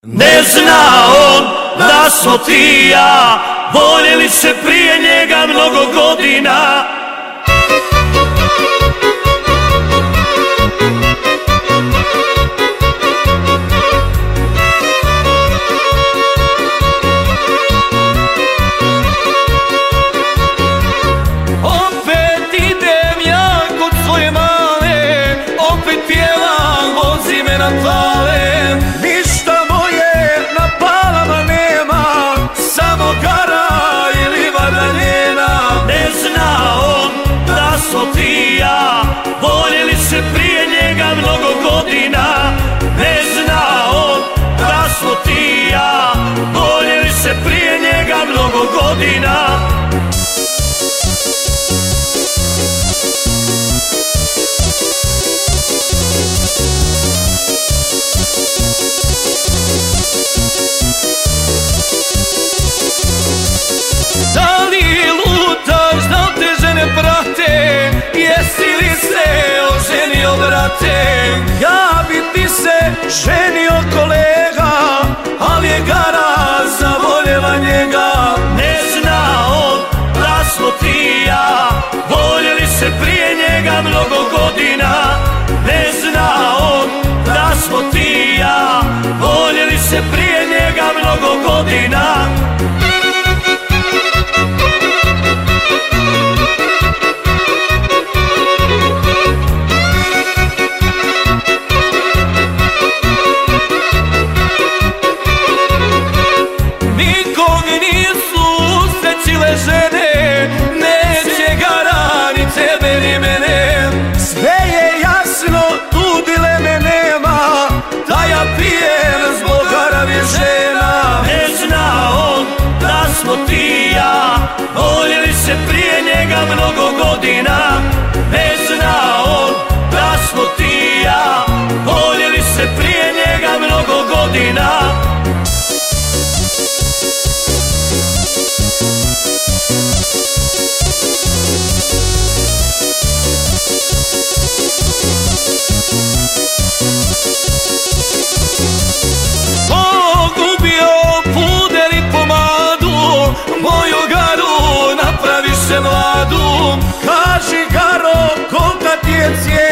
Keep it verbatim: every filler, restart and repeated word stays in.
Ne zna on da smo ti i ja voljeli se prije njega mnogo godina. Opet idem ja kod svoje male, opet pjevam, vozi me na pale. Ništa moje na palama nema, samo gara i livada njena. Ne zna on da smo ti i ja voljeli se prije njega mnogo godina. Ne zna on da smo ti i ja voljeli se prije njega mnogo godina. Da li lutaš, da li te žene prate, jesi li se oženio, brate? Ja bi ti se ženio, kolega, ali je gara zavoljela njega. Ne zna on da smo ti i ja voljeli se prije njega mnogo godina. Ne zna on da smo ti i ja voljeli se prije njega mnogo godina. Nikog nisu usrećile žene, neće gara ni tebe ni mene. Sve je jasno, tu dileme nema, da ja pijem zbog garavih žena. Ne zna on da smo ti i ja voljeli se prije njega mnogo godina. Ne zna on da smo ti i ja voljeli se prije njega mnogo godina. Pogubio puder i pomadu, moju garu napraviše mladu. Kaži garo, kolika ti je cijena?